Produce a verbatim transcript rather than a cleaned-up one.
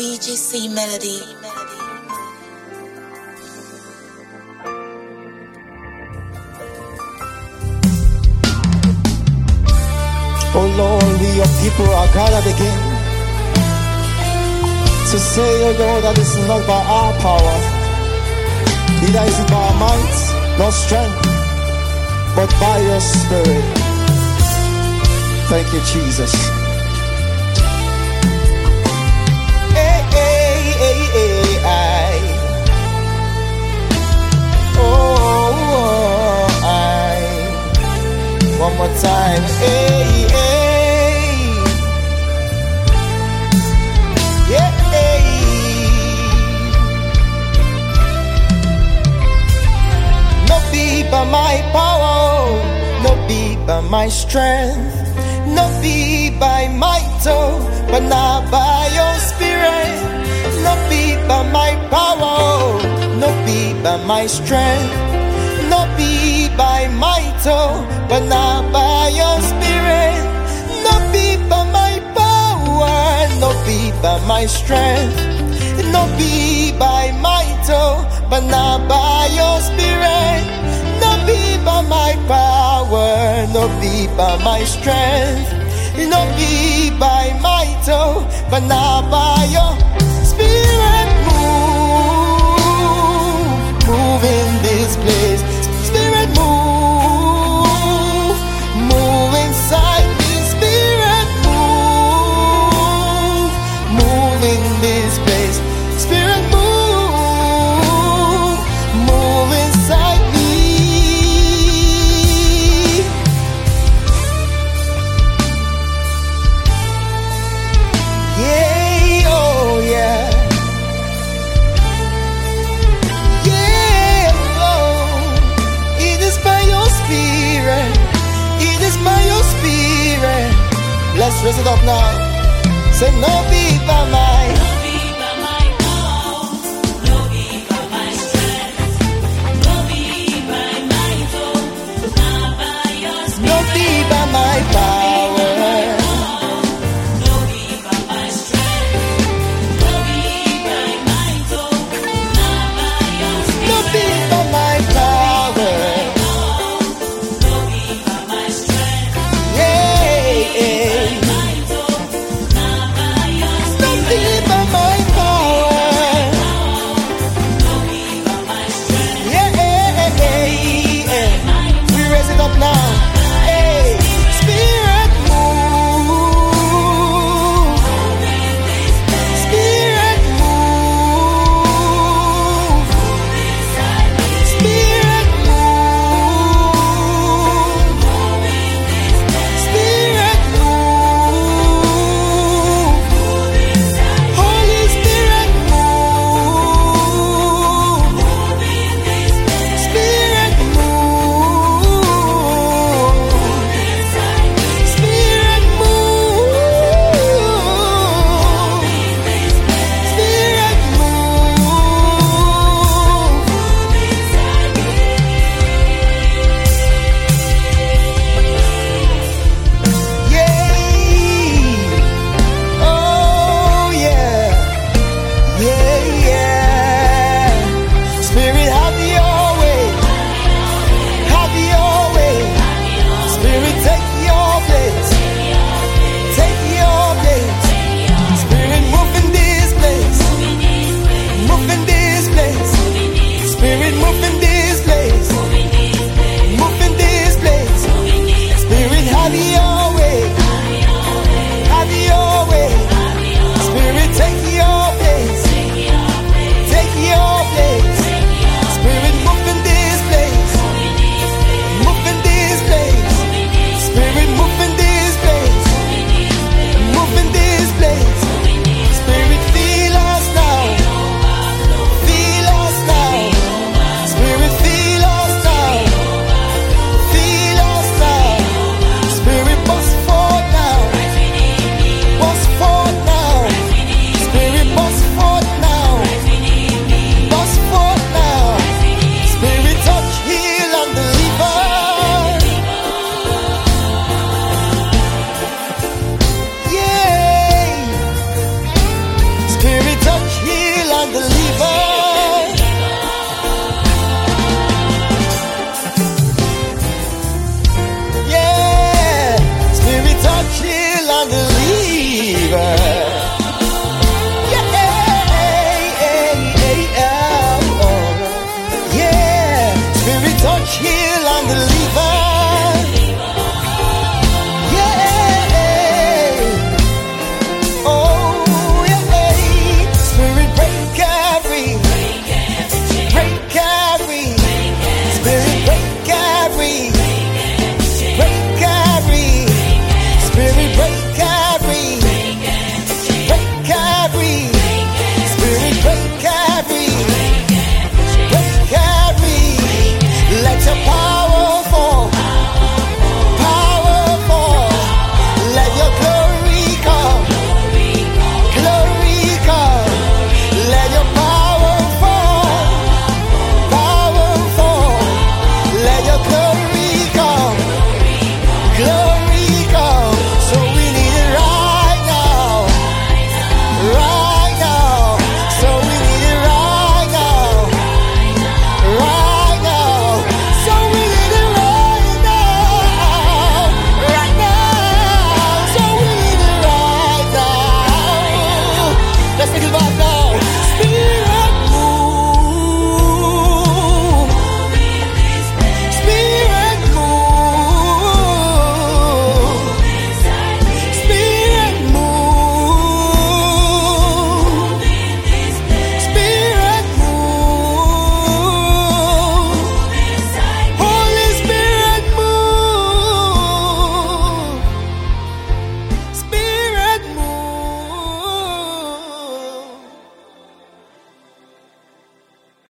B G C Melody. Oh Lord, we your people are gathered again to say, oh Lord, that it's not by our power, neither is it by our might, nor strength, but by your Spirit. Thank you, Jesus. Hey, hey, hey, hey, I. Oh, oh, I. One more time. Hey, hey. Yeah, hey. No be by my power, no be by my strength, no be by might, oh, but not by your Spirit. No be by my power, no be by my strength, no be by might, oh, but not by your Spirit. No be by my power, no be by my strength, no be by might, oh, but not by your Spirit. No be by my power, no be by my strength, no be by might, oh, but not by your Spirit. Move, move in this place. Spirit, move, move inside me. Spirit, move, move in this place. Spirit, move, move inside me. Yeah, oh yeah. Yeah, oh. It is by your Spirit. It is by your Spirit. Let's raise it up now. Say no be by mine.